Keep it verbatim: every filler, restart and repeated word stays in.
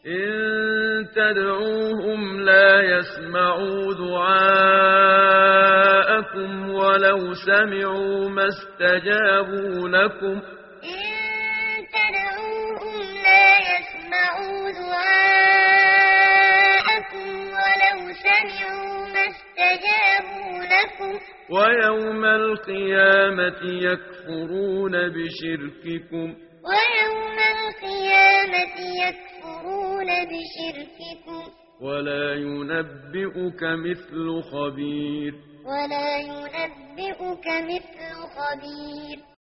إن تدعوهم لا يسمعوا دعاءكم ولو سمعوا ما استجابوا لكم إن تدعوهم لا يسمعوا دعاءكم ولو سمعوا ما استجابوا لكم ويوم القيامة يكفرون بشرككم ويوم القيامة يكفرون بشرككم ولا ينبئك مثل خبير ولا ينبئك مثل خبير